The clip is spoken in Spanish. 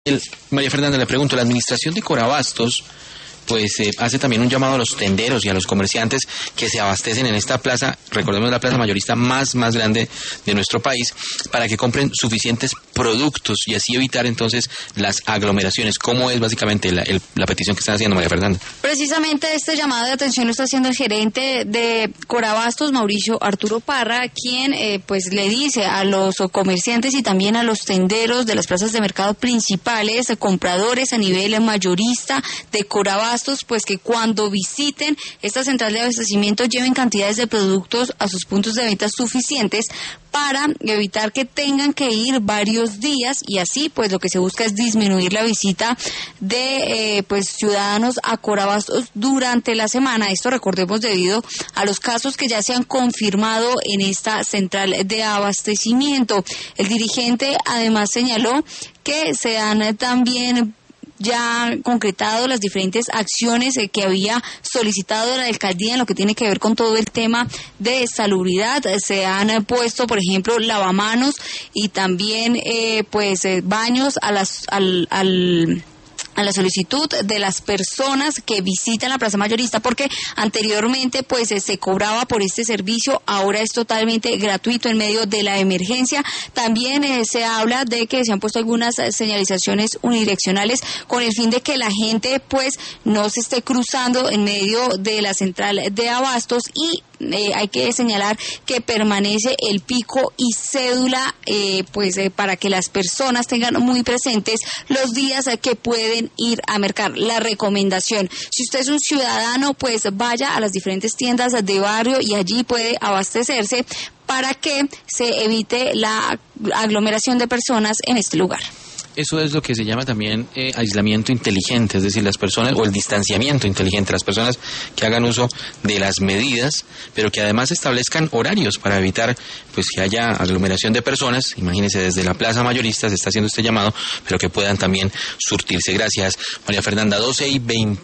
María Fernanda, le pregunto, la administración de Corabastos pues hace también un llamado a los tenderos y a los comerciantes que se abastecen en esta plaza, recordemos la plaza mayorista más grande de nuestro país, para que compren suficientes productos y así evitar entonces las aglomeraciones. ¿Cómo es básicamente la petición que están haciendo, María Fernanda? Precisamente este llamado de atención lo está haciendo el gerente de Corabastos, Mauricio Arturo Parra, quien pues le dice a los comerciantes y también a los tenderos de las plazas de mercado principales, compradores a nivel mayorista de Corabastos, pues que cuando visiten esta central de abastecimiento lleven cantidades de productos a sus puntos de venta suficientes para evitar que tengan que ir varios días, y así pues lo que se busca es disminuir la visita de pues ciudadanos a Corabastos durante la semana. Esto, recordemos, debido a los casos que ya se han confirmado en esta central de abastecimiento. El dirigente además señaló que se han también ya concretado las diferentes acciones que había solicitado la alcaldía en lo que tiene que ver con todo el tema de salubridad. Se han puesto, por ejemplo, lavamanos y también baños a la solicitud de las personas que visitan la plaza mayorista, porque anteriormente pues se cobraba por este servicio, ahora es totalmente gratuito en medio de la emergencia. También se habla de que se han puesto algunas señalizaciones unidireccionales con el fin de que la gente pues no se esté cruzando en medio de la central de abastos, y hay que señalar que permanece el pico y cédula para que las personas tengan muy presentes los días que pueden ir a mercar. La recomendación: si usted es un ciudadano, pues vaya a las diferentes tiendas de barrio y allí puede abastecerse para que se evite la aglomeración de personas en este lugar. Eso es lo que se llama también aislamiento inteligente, es decir, las personas, o el distanciamiento inteligente, las personas que hagan uso de las medidas, pero que además establezcan horarios para evitar pues que haya aglomeración de personas. Imagínense, desde la plaza mayorista se está haciendo este llamado, pero que puedan también surtirse. Gracias, María Fernanda. 12:20.